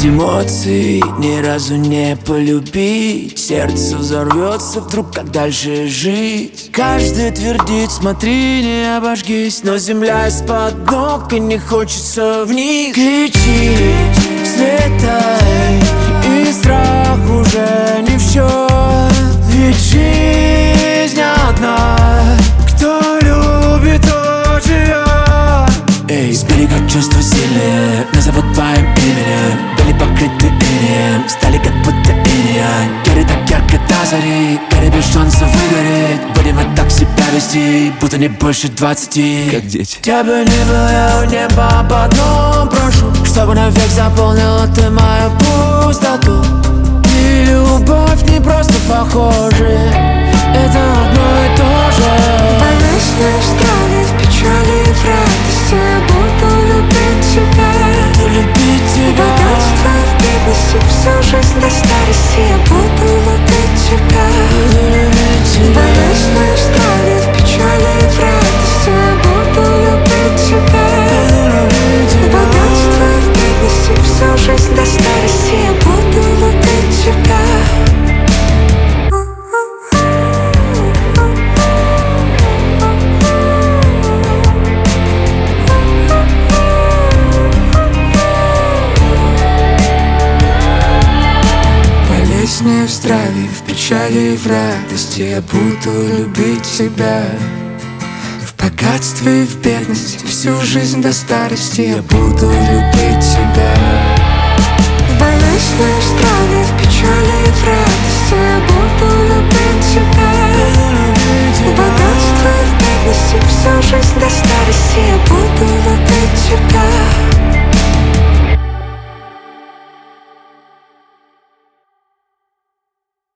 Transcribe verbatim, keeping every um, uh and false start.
Без эмоций ни разу не полюбить. Сердце взорвется вдруг, как дальше жить. Каждый твердит: смотри, не обожгись. Но земля из-под ног, и не хочется вниз. Кричи, взлетай, и страх уже не в счет. Ведь жизнь одна, кто любит, тот живет. Эй, с берега чувства сильные назовут твоим именем. Были покрыты инеем, стали как будто инея. Гори так ярко до зари, гори без шанса выгореть. Будем мы так себя вести, будто не больше двадцати. Как дети. Тебя бы не было, я у неба об одном прошу: чтобы навек заполнила ты мою пустоту. И любовь не просто похожи, это одно и то же. Болезнь в стране, в печали и в радости я буду любить тебя. Буду любить тебя. Богатство в бедности, всю жизнь до старости я буду любить тебя. Буду любить тебя. Болезнь в стране, в печали и в радости я буду любить тебя. Буду любить тебя. Богатство в бедности, всю жизнь до старости я буду любить тебя. В здравии, в печали и в радости я буду любить тебя. В богатстве и в бедности, всю жизнь до старости я буду любить тебя. В болезни, в здравии, в печали и в радости я буду любить тебя.